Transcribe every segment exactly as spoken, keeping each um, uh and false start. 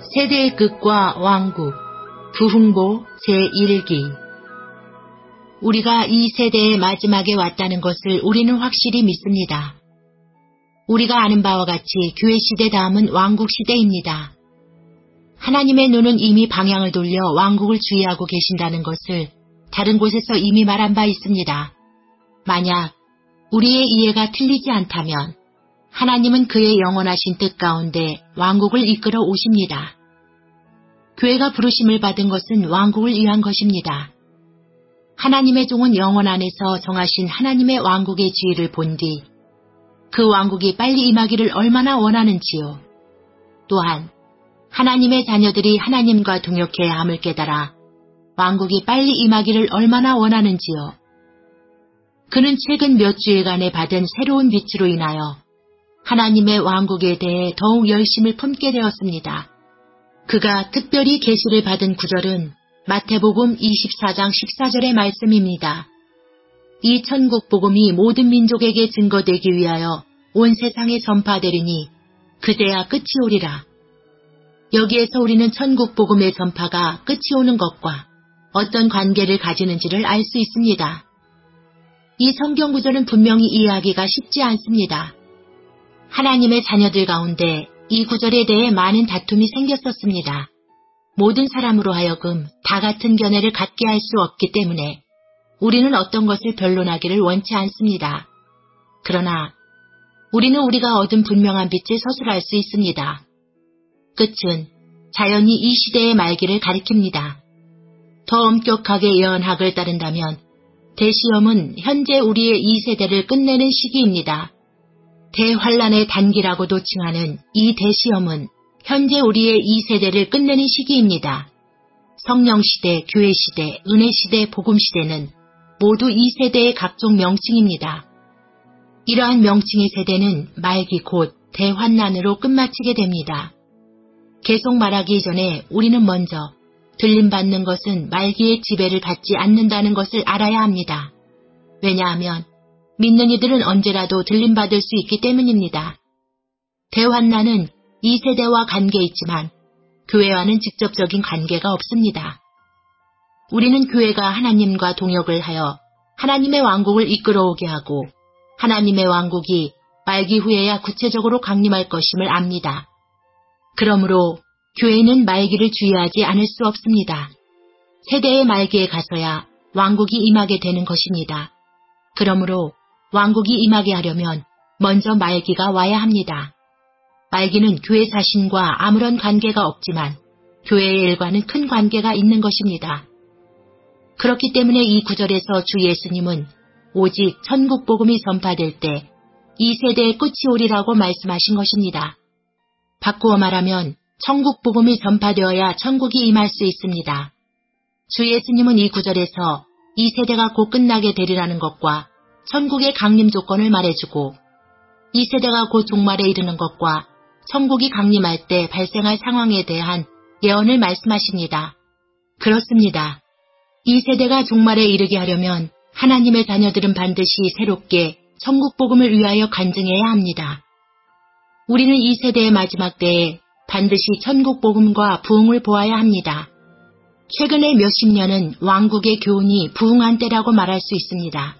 세대의 끝과 왕국, 부흥보 제일 기. 우리가 이 세대의 마지막에 왔다는 것을 우리는 확실히 믿습니다. 우리가 아는 바와 같이 교회 시대 다음은 왕국 시대입니다. 하나님의 눈은 이미 방향을 돌려 왕국을 주의하고 계신다는 것을 다른 곳에서 이미 말한 바 있습니다. 만약 우리의 이해가 틀리지 않다면 하나님은 그의 영원하신 뜻 가운데 왕국을 이끌어 오십니다. 교회가 부르심을 받은 것은 왕국을 위한 것입니다. 하나님의 종은 영원 안에서 정하신 하나님의 왕국의 지위를 본 뒤 그 왕국이 빨리 임하기를 얼마나 원하는지요. 또한 하나님의 자녀들이 하나님과 동역해야 함을 깨달아 왕국이 빨리 임하기를 얼마나 원하는지요. 그는 최근 몇 주일간에 받은 새로운 빛으로 인하여 하나님의 왕국에 대해 더욱 열심을 품게 되었습니다. 그가 특별히 계시를 받은 구절은 마태복음 이십사 장 십사 절의 말씀입니다. 이 천국 복음이 모든 민족에게 증거되기 위하여 온 세상에 전파되리니 그제야 끝이 오리라. 여기에서 우리는 천국 복음의 전파가 끝이 오는 것과 어떤 관계를 가지는지를 알 수 있습니다. 이 성경 구절은 분명히 이해하기가 쉽지 않습니다. 하나님의 자녀들 가운데 이 구절에 대해 많은 다툼이 생겼었습니다. 모든 사람으로 하여금 다 같은 견해를 갖게 할 수 없기 때문에 우리는 어떤 것을 변론하기를 원치 않습니다. 그러나 우리는 우리가 얻은 분명한 빛을 서술할 수 있습니다. 끝은 자연히 이 시대의 말기를 가리킵니다. 더 엄격하게 예언학을 따른다면 대시험은 현재 우리의 이 세대를 끝내는 시기입니다. 대환란의 단기라고도 칭하는 이 대시험은 현재 우리의 이 세대를 끝내는 시기입니다. 성령시대, 교회시대, 은혜시대, 복음시대는 모두 이 세대의 각종 명칭입니다. 이러한 명칭의 세대는 말기 곧 대환난으로 끝마치게 됩니다. 계속 말하기 전에 우리는 먼저 들림받는 것은 말기의 지배를 받지 않는다는 것을 알아야 합니다. 왜냐하면 믿는 이들은 언제라도 들림받을 수 있기 때문입니다. 대환난은 이 세대와 관계 있지만 교회와는 직접적인 관계가 없습니다. 우리는 교회가 하나님과 동역을 하여 하나님의 왕국을 이끌어오게 하고 하나님의 왕국이 말기 후에야 구체적으로 강림할 것임을 압니다. 그러므로 교회는 말기를 주의하지 않을 수 없습니다. 세대의 말기에 가서야 왕국이 임하게 되는 것입니다. 그러므로 왕국이 임하게 하려면 먼저 말기가 와야 합니다. 말기는 교회 자신과 아무런 관계가 없지만 교회의 일과는 큰 관계가 있는 것입니다. 그렇기 때문에 이 구절에서 주 예수님은 오직 천국 복음이 전파될 때 이 세대의 끝이 오리라고 말씀하신 것입니다. 바꾸어 말하면 천국 복음이 전파되어야 천국이 임할 수 있습니다. 주 예수님은 이 구절에서 이 세대가 곧 끝나게 되리라는 것과 천국의 강림 조건을 말해주고 이 세대가 곧 종말에 이르는 것과 천국이 강림할 때 발생할 상황에 대한 예언을 말씀하십니다. 그렇습니다. 이 세대가 종말에 이르게 하려면 하나님의 자녀들은 반드시 새롭게 천국 복음을 위하여 간증해야 합니다. 우리는 이 세대의 마지막 때에 반드시 천국 복음과 부흥을 보아야 합니다. 최근의 몇십 년은 왕국의 교훈이 부흥한 때라고 말할 수 있습니다.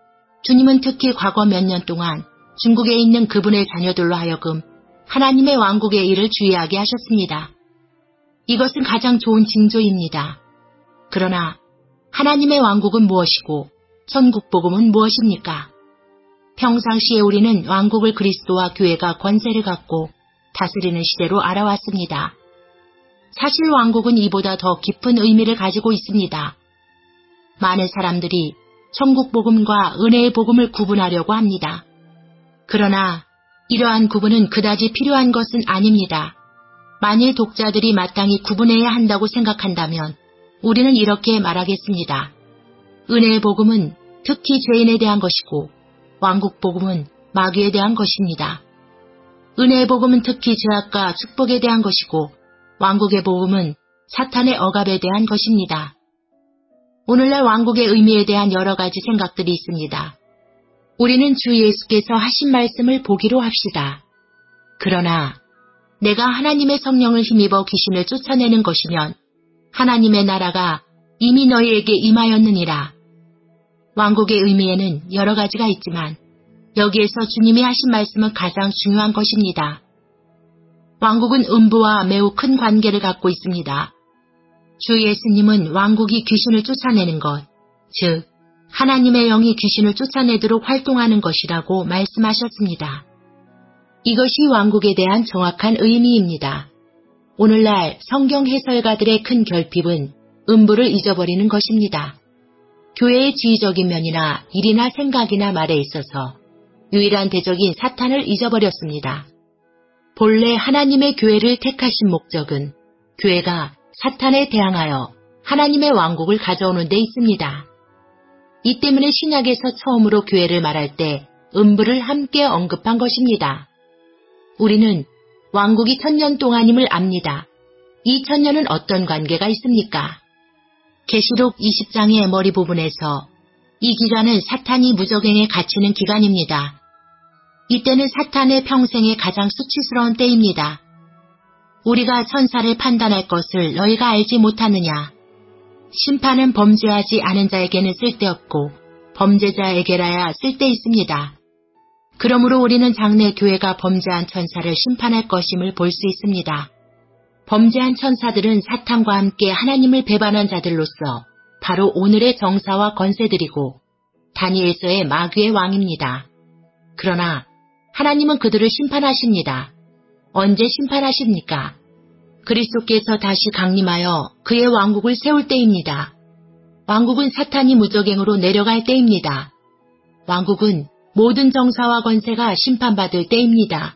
주님은 특히 과거 몇 년 동안 중국에 있는 그분의 자녀들로 하여금 하나님의 왕국의 일을 주의하게 하셨습니다. 이것은 가장 좋은 징조입니다. 그러나 하나님의 왕국은 무엇이고 천국 복음은 무엇입니까? 평상시에 우리는 왕국을 그리스도와 교회가 권세를 갖고 다스리는 시대로 알아왔습니다. 사실 왕국은 이보다 더 깊은 의미를 가지고 있습니다. 많은 사람들이 천국 복음과 은혜의 복음을 구분하려고 합니다. 그러나 이러한 구분은 그다지 필요한 것은 아닙니다. 만일 독자들이 마땅히 구분해야 한다고 생각한다면 우리는 이렇게 말하겠습니다. 은혜의 복음은 특히 죄인에 대한 것이고 왕국 복음은 마귀에 대한 것입니다. 은혜의 복음은 특히 죄악과 축복에 대한 것이고 왕국의 복음은 사탄의 억압에 대한 것입니다. 오늘날 왕국의 의미에 대한 여러 가지 생각들이 있습니다. 우리는 주 예수께서 하신 말씀을 보기로 합시다. 그러나 내가 하나님의 성령을 힘입어 귀신을 쫓아내는 것이면 하나님의 나라가 이미 너희에게 임하였느니라. 왕국의 의미에는 여러 가지가 있지만 여기에서 주님이 하신 말씀은 가장 중요한 것입니다. 왕국은 음부와 매우 큰 관계를 갖고 있습니다. 주 예수님은 왕국이 귀신을 쫓아내는 것, 즉 하나님의 영이 귀신을 쫓아내도록 활동하는 것이라고 말씀하셨습니다. 이것이 왕국에 대한 정확한 의미입니다. 오늘날 성경 해설가들의 큰 결핍은 음부를 잊어버리는 것입니다. 교회의 지휘적인 면이나 일이나 생각이나 말에 있어서 유일한 대적인 사탄을 잊어버렸습니다. 본래 하나님의 교회를 택하신 목적은 교회가 사탄에 대항하여 하나님의 왕국을 가져오는 데 있습니다. 이 때문에 신약에서 처음으로 교회를 말할 때 음부를 함께 언급한 것입니다. 우리는 왕국이 천년 동안임을 압니다. 이 천년은 어떤 관계가 있습니까? 계시록 이십 장의 머리 부분에서 이 기간은 사탄이 무적행에 갇히는 기간입니다. 이때는 사탄의 평생에 가장 수치스러운 때입니다. 우리가 천사를 판단할 것을 너희가 알지 못하느냐? 심판은 범죄하지 않은 자에게는 쓸데없고 범죄자에게라야 쓸데있습니다. 그러므로 우리는 장래 교회가 범죄한 천사를 심판할 것임을 볼 수 있습니다. 범죄한 천사들은 사탄과 함께 하나님을 배반한 자들로서 바로 오늘의 정사와 권세들이고 다니엘서의 마귀의 왕입니다. 그러나 하나님은 그들을 심판하십니다. 언제 심판하십니까? 그리스도께서 다시 강림하여 그의 왕국을 세울 때입니다. 왕국은 사탄이 무적행으로 내려갈 때입니다. 왕국은 모든 정사와 권세가 심판받을 때입니다.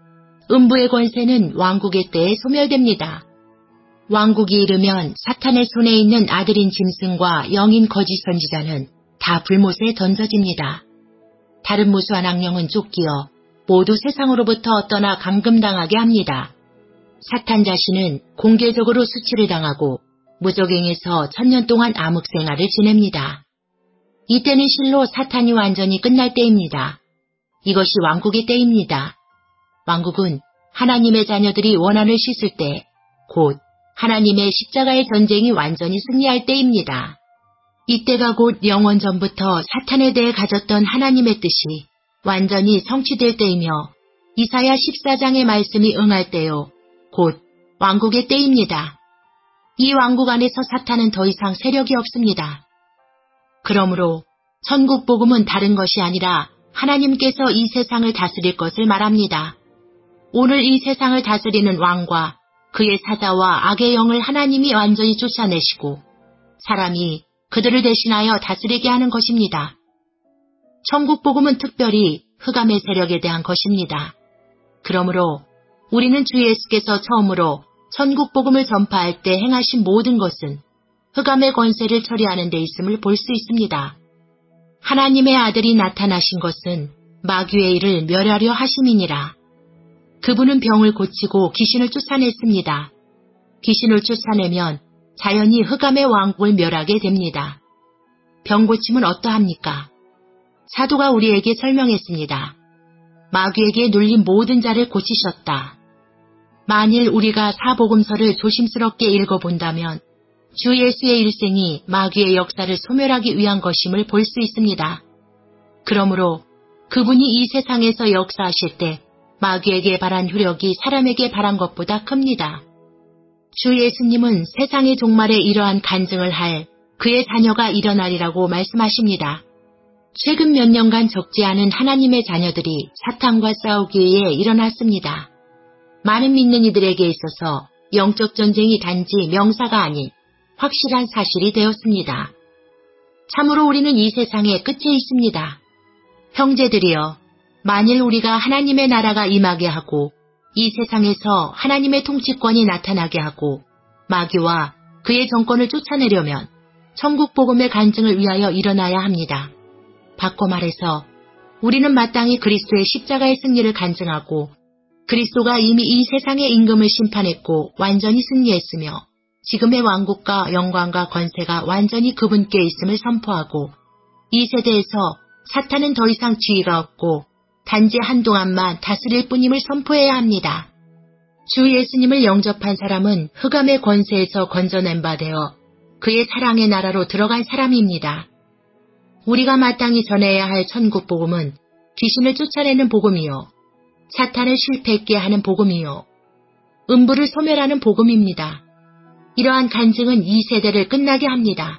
음부의 권세는 왕국의 때에 소멸됩니다. 왕국이 이르면 사탄의 손에 있는 아들인 짐승과 영인 거짓 선지자는 다 불못에 던져집니다. 다른 무수한 악령은 쫓기어 모두 세상으로부터 떠나 감금당하게 합니다. 사탄 자신은 공개적으로 수치를 당하고 무적행에서 천년 동안 암흑 생활을 지냅니다. 이때는 실로 사탄이 완전히 끝날 때입니다. 이것이 왕국의 때입니다. 왕국은 하나님의 자녀들이 원한을 씻을 때, 곧 하나님의 십자가의 전쟁이 완전히 승리할 때입니다. 이때가 곧 영원 전부터 사탄에 대해 가졌던 하나님의 뜻이 완전히 성취될 때이며 이사야 십사 장의 말씀이 응할 때요, 곧 왕국의 때입니다. 이 왕국 안에서 사탄은 더 이상 세력이 없습니다. 그러므로 천국 복음은 다른 것이 아니라 하나님께서 이 세상을 다스릴 것을 말합니다. 오늘 이 세상을 다스리는 왕과 그의 사자와 악의 영을 하나님이 완전히 쫓아내시고 사람이 그들을 대신하여 다스리게 하는 것입니다. 천국 복음은 특별히 흑암의 세력에 대한 것입니다. 그러므로 우리는 주 예수께서 처음으로 천국 복음을 전파할 때 행하신 모든 것은 흑암의 권세를 처리하는 데 있음을 볼 수 있습니다. 하나님의 아들이 나타나신 것은 마귀의 일을 멸하려 하심이니라. 그분은 병을 고치고 귀신을 쫓아냈습니다. 귀신을 쫓아내면 자연히 흑암의 왕국을 멸하게 됩니다. 병 고침은 어떠합니까? 사도가 우리에게 설명했습니다. 마귀에게 눌린 모든 자를 고치셨다. 만일 우리가 사복음서를 조심스럽게 읽어본다면 주 예수의 일생이 마귀의 역사를 소멸하기 위한 것임을 볼 수 있습니다. 그러므로 그분이 이 세상에서 역사하실 때 마귀에게 발한 효력이 사람에게 발한 것보다 큽니다. 주 예수님은 세상의 종말에 이러한 간증을 할 그의 자녀가 일어나리라고 말씀하십니다. 최근 몇 년간 적지 않은 하나님의 자녀들이 사탄과 싸우기 위해 일어났습니다. 많은 믿는 이들에게 있어서 영적 전쟁이 단지 명사가 아닌 확실한 사실이 되었습니다. 참으로 우리는 이 세상의 끝에 있습니다. 형제들이여, 만일 우리가 하나님의 나라가 임하게 하고 이 세상에서 하나님의 통치권이 나타나게 하고 마귀와 그의 정권을 쫓아내려면 천국 복음의 간증을 위하여 일어나야 합니다. 바꿔 말해서 우리는 마땅히 그리스도의 십자가의 승리를 간증하고 그리스도가 이미 이 세상의 임금을 심판했고 완전히 승리했으며 지금의 왕국과 영광과 권세가 완전히 그분께 있음을 선포하고 이 세대에서 사탄은 더 이상 지위가 없고 단지 한동안만 다스릴 뿐임을 선포해야 합니다. 주 예수님을 영접한 사람은 흑암의 권세에서 건져낸 바 되어 그의 사랑의 나라로 들어간 사람입니다. 우리가 마땅히 전해야 할 천국 복음은 귀신을 쫓아내는 복음이요, 사탄을 실패했게 하는 복음이요, 음부를 소멸하는 복음입니다. 이러한 간증은 이 세대를 끝나게 합니다.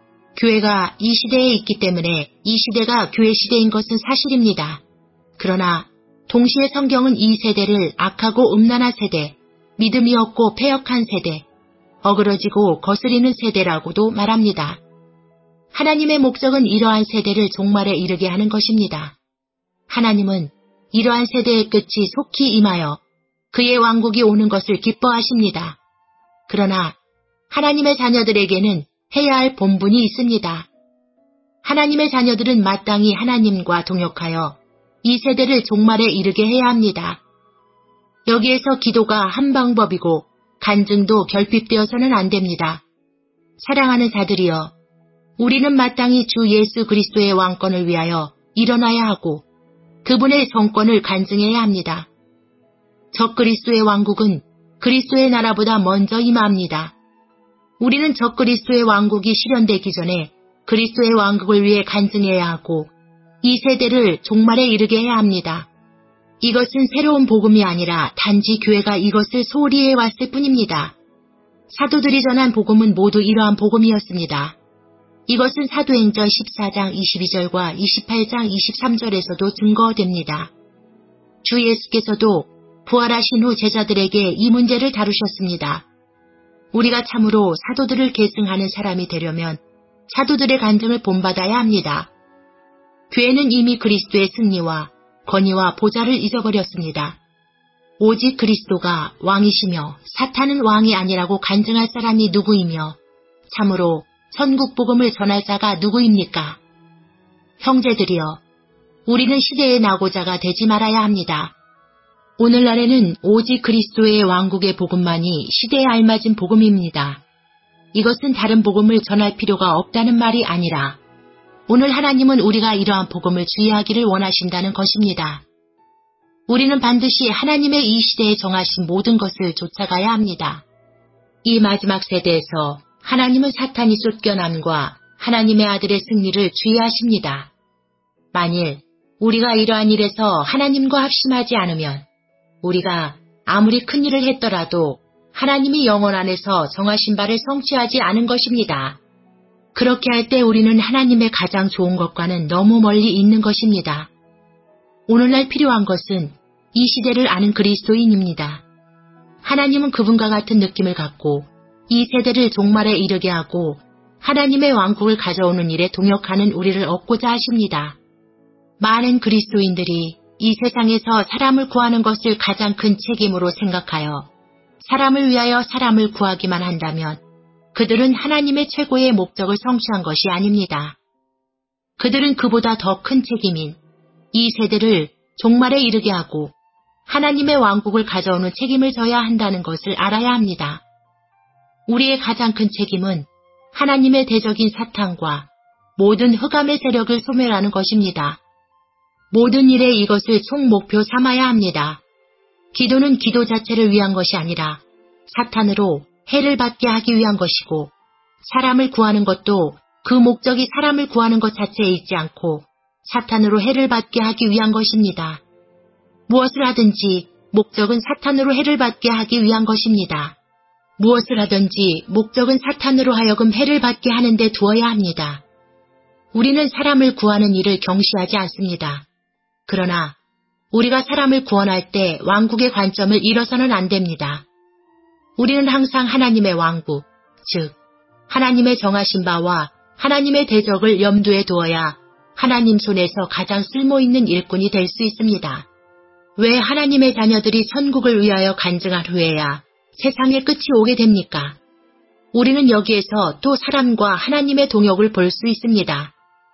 교회가 이 시대에 있기 때문에 이 시대가 교회 시대인 것은 사실입니다. 그러나 동시에 성경은 이 세대를 악하고 음란한 세대, 믿음이 없고 패역한 세대, 어그러지고 거스리는 세대라고도 말합니다. 하나님의 목적은 이러한 세대를 종말에 이르게 하는 것입니다. 하나님은 이러한 세대의 끝이 속히 임하여 그의 왕국이 오는 것을 기뻐하십니다. 그러나 하나님의 자녀들에게는 해야 할 본분이 있습니다. 하나님의 자녀들은 마땅히 하나님과 동역하여 이 세대를 종말에 이르게 해야 합니다. 여기에서 기도가 한 방법이고 간증도 결핍되어서는 안 됩니다. 사랑하는 자들이여, 우리는 마땅히 주 예수 그리스도의 왕권을 위하여 일어나야 하고 그분의 정권을 간증해야 합니다. 적그리스도의 왕국은 그리스도의 나라보다 먼저 임합니다. 우리는 적그리스도의 왕국이 실현되기 전에 그리스도의 왕국을 위해 간증해야 하고 이 세대를 종말에 이르게 해야 합니다. 이것은 새로운 복음이 아니라 단지 교회가 이것을 소홀히 해왔을 뿐입니다. 사도들이 전한 복음은 모두 이러한 복음이었습니다. 이것은 사도행전 십사 장 이십이 절과 이십팔 장 이십삼 절에서도 증거됩니다. 주 예수께서도 부활하신 후 제자들에게 이 문제를 다루셨습니다. 우리가 참으로 사도들을 계승하는 사람이 되려면 사도들의 간증을 본받아야 합니다. 교회는 이미 그리스도의 승리와 권위와 보좌를 잊어버렸습니다. 오직 그리스도가 왕이시며 사탄은 왕이 아니라고 간증할 사람이 누구이며 참으로 천국 복음을 전할 자가 누구입니까? 형제들이여, 우리는 시대의 낙오자가 되지 말아야 합니다. 오늘날에는 오직 그리스도의 왕국의 복음만이 시대에 알맞은 복음입니다. 이것은 다른 복음을 전할 필요가 없다는 말이 아니라 오늘 하나님은 우리가 이러한 복음을 주의하기를 원하신다는 것입니다. 우리는 반드시 하나님의 이 시대에 정하신 모든 것을 쫓아가야 합니다. 이 마지막 세대에서 하나님은 사탄이 쫓겨남과 하나님의 아들의 승리를 주의하십니다. 만일 우리가 이러한 일에서 하나님과 합심하지 않으면 우리가 아무리 큰 일을 했더라도 하나님이 영원 안에서 정하신 바를 성취하지 않은 것입니다. 그렇게 할 때 우리는 하나님의 가장 좋은 것과는 너무 멀리 있는 것입니다. 오늘날 필요한 것은 이 시대를 아는 그리스도인입니다. 하나님은 그분과 같은 느낌을 갖고 이 세대를 종말에 이르게 하고 하나님의 왕국을 가져오는 일에 동역하는 우리를 얻고자 하십니다. 많은 그리스도인들이 이 세상에서 사람을 구하는 것을 가장 큰 책임으로 생각하여 사람을 위하여 사람을 구하기만 한다면 그들은 하나님의 최고의 목적을 성취한 것이 아닙니다. 그들은 그보다 더 큰 책임인 이 세대를 종말에 이르게 하고 하나님의 왕국을 가져오는 책임을 져야 한다는 것을 알아야 합니다. 우리의 가장 큰 책임은 하나님의 대적인 사탄과 모든 흑암의 세력을 소멸하는 것입니다. 모든 일에 이것을 총목표 삼아야 합니다. 기도는 기도 자체를 위한 것이 아니라 사탄으로 해를 받게 하기 위한 것이고 사람을 구하는 것도 그 목적이 사람을 구하는 것 자체에 있지 않고 사탄으로 해를 받게 하기 위한 것입니다. 무엇을 하든지 목적은 사탄으로 해를 받게 하기 위한 것입니다. 무엇을 하든지 목적은 사탄으로 하여금 해를 받게 하는 데 두어야 합니다. 우리는 사람을 구하는 일을 경시하지 않습니다. 그러나 우리가 사람을 구원할 때 왕국의 관점을 잃어서는 안 됩니다. 우리는 항상 하나님의 왕국, 즉 하나님의 정하신 바와 하나님의 대적을 염두에 두어야 하나님 손에서 가장 쓸모있는 일꾼이 될 수 있습니다. 왜 하나님의 자녀들이 천국을 위하여 간증한 후에야 세상의 끝이 오게 됩니까? 우리는 여기에서 또 사람과 하나님의 동역을 볼 수 있습니다.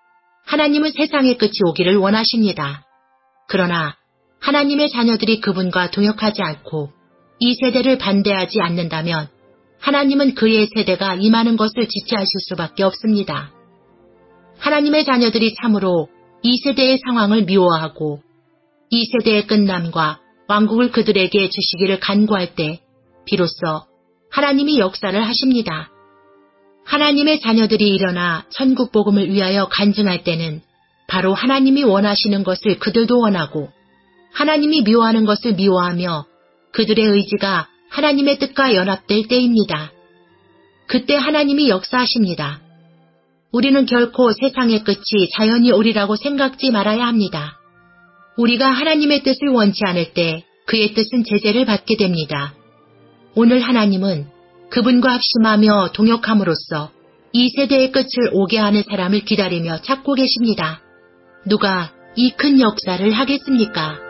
하나님은 세상의 끝이 오기를 원하십니다. 그러나 하나님의 자녀들이 그분과 동역하지 않고 이 세대를 반대하지 않는다면 하나님은 그의 세대가 임하는 것을 지체하실 수밖에 없습니다. 하나님의 자녀들이 참으로 이 세대의 상황을 미워하고 이 세대의 끝남과 왕국을 그들에게 주시기를 간구할 때 비로소 하나님이 역사를 하십니다. 하나님의 자녀들이 일어나 천국 복음을 위하여 간증할 때는 바로 하나님이 원하시는 것을 그들도 원하고 하나님이 미워하는 것을 미워하며 그들의 의지가 하나님의 뜻과 연합될 때입니다. 그때 하나님이 역사하십니다. 우리는 결코 세상의 끝이 자연히 오리라고 생각지 말아야 합니다. 우리가 하나님의 뜻을 원치 않을 때 그의 뜻은 제재를 받게 됩니다. 오늘 하나님은 그분과 합심하며 동역함으로써 이 세대의 끝을 오게 하는 사람을 기다리며 찾고 계십니다. 누가 이 큰 역사를 하겠습니까?